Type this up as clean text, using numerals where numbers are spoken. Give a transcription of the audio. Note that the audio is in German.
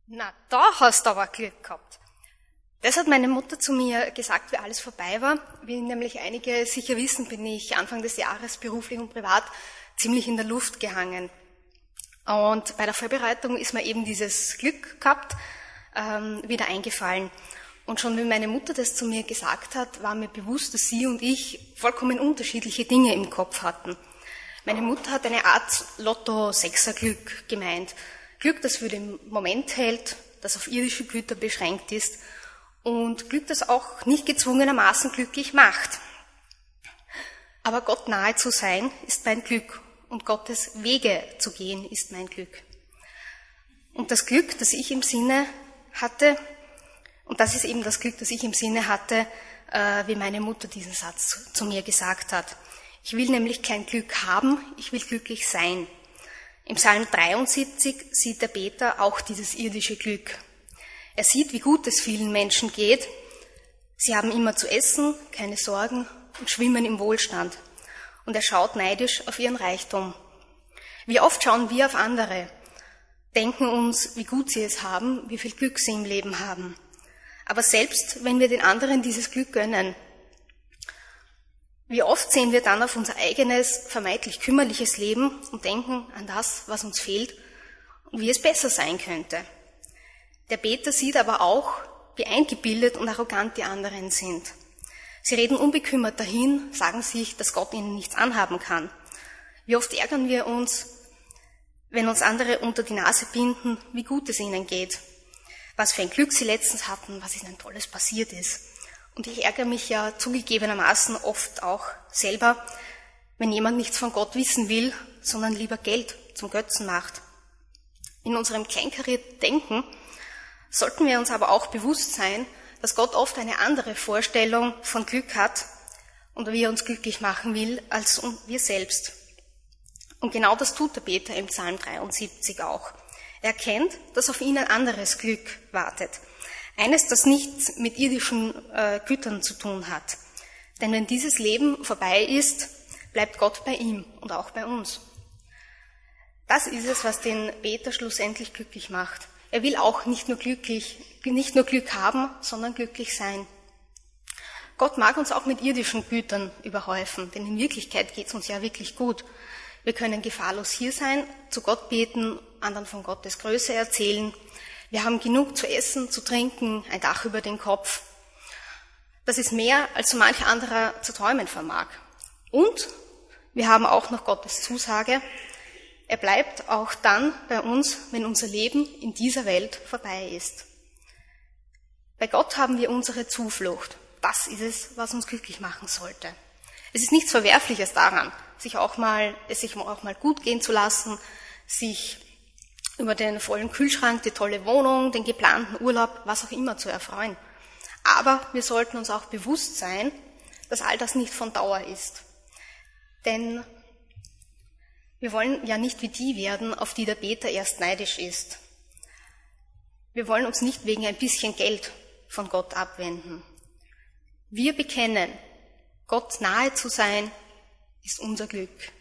Na, da hast du aber Glück gehabt. Das hat meine Mutter zu mir gesagt, wie alles vorbei war. Wie nämlich einige sicher wissen, bin ich Anfang des Jahres beruflich und privat ziemlich in der Luft gehangen. Und bei der Vorbereitung ist mir eben dieses Glück gehabt wieder eingefallen. Und schon wie meine Mutter das zu mir gesagt hat, war mir bewusst, dass sie und ich vollkommen unterschiedliche Dinge im Kopf hatten. Meine Mutter hat eine Art Lotto-6er-Glück gemeint. Glück, das für den Moment hält, das auf irdische Güter beschränkt ist und Glück, das auch nicht gezwungenermaßen glücklich macht. Aber Gott nahe zu sein, ist mein Glück und Gottes Wege zu gehen, ist mein Glück. Und das Glück, das ich im Sinne hatte, und das ist eben das Glück, das ich im Sinne hatte, wie meine Mutter diesen Satz zu mir gesagt hat. Ich will nämlich kein Glück haben, ich will glücklich sein. Im Psalm 73 sieht der Beter auch dieses irdische Glück. Er sieht, wie gut es vielen Menschen geht. Sie haben immer zu essen, keine Sorgen und schwimmen im Wohlstand. Und er schaut neidisch auf ihren Reichtum. Wie oft schauen wir auf andere, denken uns, wie gut sie es haben, wie viel Glück sie im Leben haben. Aber selbst wenn wir den anderen dieses Glück gönnen, wie oft sehen wir dann auf unser eigenes, vermeintlich kümmerliches Leben und denken an das, was uns fehlt und wie es besser sein könnte. Der Beter sieht aber auch, wie eingebildet und arrogant die anderen sind. Sie reden unbekümmert dahin, sagen sich, dass Gott ihnen nichts anhaben kann. Wie oft ärgern wir uns, wenn uns andere unter die Nase binden, wie gut es ihnen geht, was für ein Glück sie letztens hatten, was ihnen Tolles passiert ist. Und ich ärgere mich ja zugegebenermaßen oft auch selber, wenn jemand nichts von Gott wissen will, sondern lieber Geld zum Götzen macht. In unserem kleinkarierten Denken sollten wir uns aber auch bewusst sein, dass Gott oft eine andere Vorstellung von Glück hat und wie er uns glücklich machen will, als wir selbst. Und genau das tut der Beter im Psalm 73 auch. Er erkennt, dass auf ihn ein anderes Glück wartet. Eines, das nichts mit irdischen Gütern zu tun hat. Denn wenn dieses Leben vorbei ist, bleibt Gott bei ihm und auch bei uns. Das ist es, was den Beter schlussendlich glücklich macht. Er will auch nicht nur Glück haben, sondern glücklich sein. Gott mag uns auch mit irdischen Gütern überhäufen, denn in Wirklichkeit geht es uns ja wirklich gut. Wir können gefahrlos hier sein, zu Gott beten, anderen von Gottes Größe erzählen. Wir haben genug zu essen, zu trinken, ein Dach über den Kopf. Das ist mehr, als so manch anderer zu träumen vermag. Und wir haben auch noch Gottes Zusage. Er bleibt auch dann bei uns, wenn unser Leben in dieser Welt vorbei ist. Bei Gott haben wir unsere Zuflucht. Das ist es, was uns glücklich machen sollte. Es ist nichts Verwerfliches daran, es sich auch mal gut gehen zu lassen, sich über den vollen Kühlschrank, die tolle Wohnung, den geplanten Urlaub, was auch immer zu erfreuen. Aber wir sollten uns auch bewusst sein, dass all das nicht von Dauer ist. Denn wir wollen ja nicht wie die werden, auf die der Beter erst neidisch ist. Wir wollen uns nicht wegen ein bisschen Geld von Gott abwenden. Wir bekennen, Gott nahe zu sein, ist unser Glück.